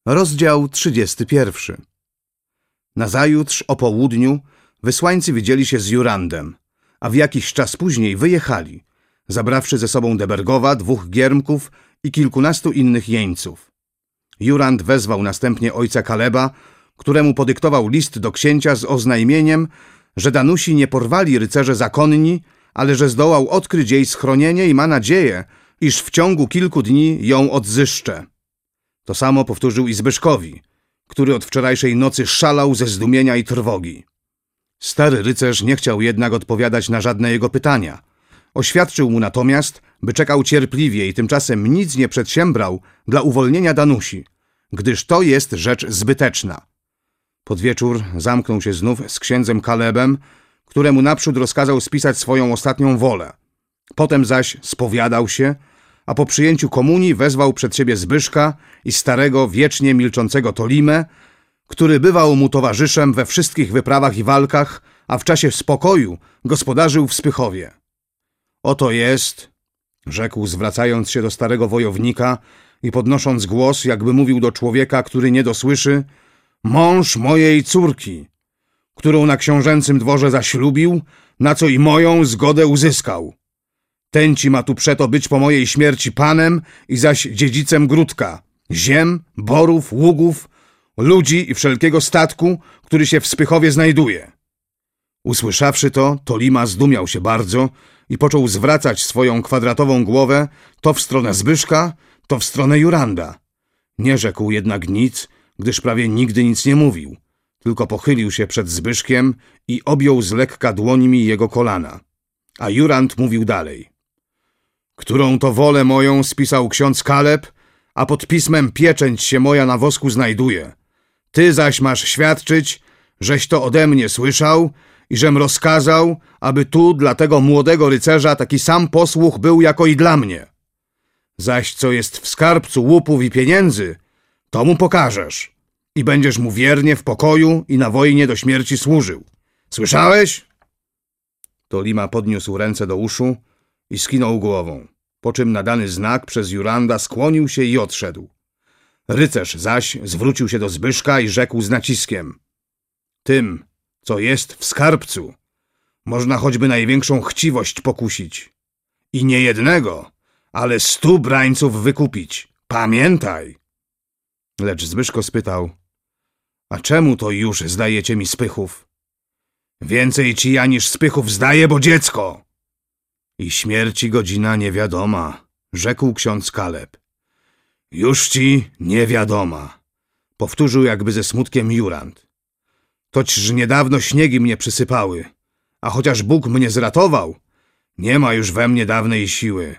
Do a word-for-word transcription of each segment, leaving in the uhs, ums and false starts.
Rozdział trzydziesty pierwszy. Nazajutrz o południu wysłańcy widzieli się z Jurandem, a w jakiś czas później wyjechali, zabrawszy ze sobą Debergowa, dwóch giermków i kilkunastu innych jeńców. Jurand wezwał następnie ojca Kaleba, któremu podyktował list do księcia z oznajmieniem, że Danusi nie porwali rycerze zakonni, ale że zdołał odkryć jej schronienie i ma nadzieję, iż w ciągu kilku dni ją odzyszcze. To samo powtórzył i Zbyszkowi, który od wczorajszej nocy szalał ze zdumienia i trwogi. Stary rycerz nie chciał jednak odpowiadać na żadne jego pytania. Oświadczył mu natomiast, by czekał cierpliwie i tymczasem nic nie przedsiębrał dla uwolnienia Danusi, gdyż to jest rzecz zbyteczna. Pod wieczór zamknął się znów z księdzem Kalebem, któremu naprzód rozkazał spisać swoją ostatnią wolę. Potem zaś spowiadał się, a po przyjęciu komunii wezwał przed siebie Zbyszka i starego, wiecznie milczącego Tolimę, który bywał mu towarzyszem we wszystkich wyprawach i walkach, a w czasie spokoju gospodarzył w Spychowie. Oto jest, rzekł, zwracając się do starego wojownika i podnosząc głos, jakby mówił do człowieka, który nie dosłyszy, mąż mojej córki, którą na książęcym dworze zaślubił, na co i moją zgodę uzyskał. Tenci ma tu przeto być po mojej śmierci panem i zaś dziedzicem Gródka, ziem, borów, ługów, ludzi i wszelkiego statku, który się w Spychowie znajduje. Usłyszawszy to, Tolima zdumiał się bardzo i począł zwracać swoją kwadratową głowę to w stronę Zbyszka, to w stronę Juranda. Nie rzekł jednak nic, gdyż prawie nigdy nic nie mówił, tylko pochylił się przed Zbyszkiem i objął z lekka dłońmi jego kolana. A Jurand mówił dalej. Którą to wolę moją spisał ksiądz Kaleb, a pod pismem pieczęć się moja na wosku znajduje. Ty zaś masz świadczyć, żeś to ode mnie słyszał i żem rozkazał, aby tu dla tego młodego rycerza taki sam posłuch był jako i dla mnie. Zaś co jest w skarbcu łupów i pieniędzy, to mu pokażesz i będziesz mu wiernie w pokoju i na wojnie do śmierci służył. Słyszałeś? Tolima podniósł ręce do uszu i skinął głową, po czym na dany znak przez Juranda skłonił się i odszedł. Rycerz zaś zwrócił się do Zbyszka i rzekł z naciskiem. Tym, co jest w skarbcu, można choćby największą chciwość pokusić. I nie jednego, ale stu brańców wykupić. Pamiętaj! Lecz Zbyszko spytał, a czemu to już zdajecie mi Spychów? Więcej ci ja niż Spychów zdaję, bo dziecko! I śmierci godzina niewiadoma, rzekł ksiądz Kaleb. Już ci niewiadoma, powtórzył jakby ze smutkiem Jurand. Toćż niedawno śniegi mnie przysypały, a chociaż Bóg mnie zratował, nie ma już we mnie dawnej siły.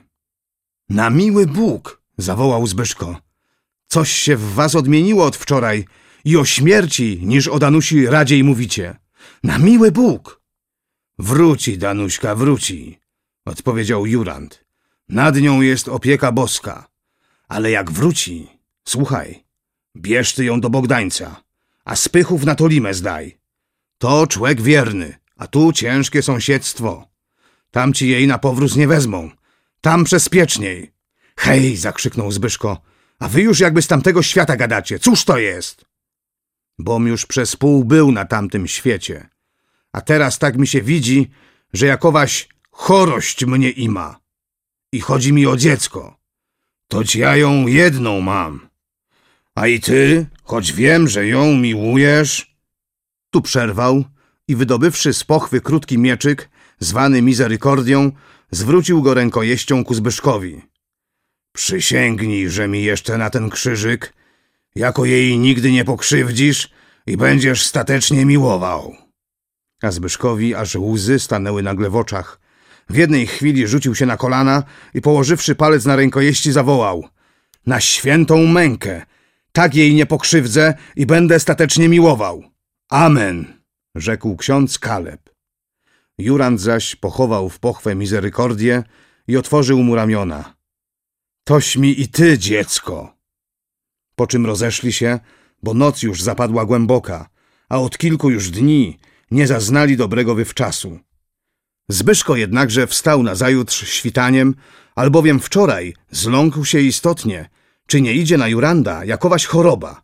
Na miły Bóg, zawołał Zbyszko, coś się w was odmieniło od wczoraj i o śmierci, niż o Danusi radziej mówicie. Na miły Bóg! Wróci, Danuśka, wróci, odpowiedział Jurand. Nad nią jest opieka boska. Ale jak wróci, słuchaj, bierz ty ją do Bogdańca, a Spychów na Tolimę zdaj. To człek wierny, a tu ciężkie sąsiedztwo. Tam ci jej na powróz nie wezmą. Tam bezpieczniej. Hej, zakrzyknął Zbyszko, a wy już jakby z tamtego świata gadacie. Cóż to jest? Bom już przez pół był na tamtym świecie, a teraz tak mi się widzi, że jakowaś chorość mnie ima. I chodzi mi o dziecko. Toć ja ją jedną mam. A i ty, choć wiem, że ją miłujesz... Tu przerwał i wydobywszy z pochwy krótki mieczyk, zwany Mizerykordią, zwrócił go rękojeścią ku Zbyszkowi. Przysięgnij, że mi jeszcze na ten krzyżyk, jako jej nigdy nie pokrzywdzisz i będziesz statecznie miłował. A Zbyszkowi aż łzy stanęły nagle w oczach. W jednej chwili rzucił się na kolana i położywszy palec na rękojeści zawołał. Na świętą mękę, tak jej nie pokrzywdzę i będę statecznie miłował. Amen, rzekł ksiądz Kaleb. Jurand zaś pochował w pochwę Mizerykordię i otworzył mu ramiona. Toś mi i ty, dziecko. Po czym rozeszli się, bo noc już zapadła głęboka, a od kilku już dni nie zaznali dobrego wywczasu. Zbyszko jednakże wstał nazajutrz świtaniem, albowiem wczoraj zląkł się istotnie, czy nie idzie na Juranda jakowaś choroba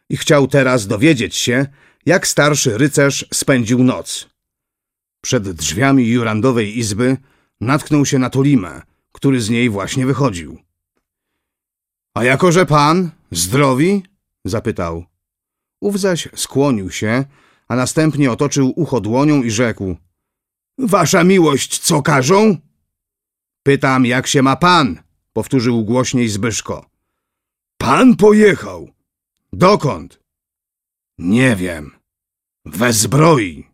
i chciał teraz dowiedzieć się, jak starszy rycerz spędził noc. Przed drzwiami Jurandowej izby natknął się na Tolimę, który z niej właśnie wychodził. — A jakoże pan zdrowi? — zapytał. Ów zaś skłonił się, a następnie otoczył ucho dłonią i rzekł: — Wasza miłość co każą? — Pytam, jak się ma pan? — powtórzył głośniej Zbyszko. — Pan pojechał. — Dokąd? — Nie wiem. We zbroi.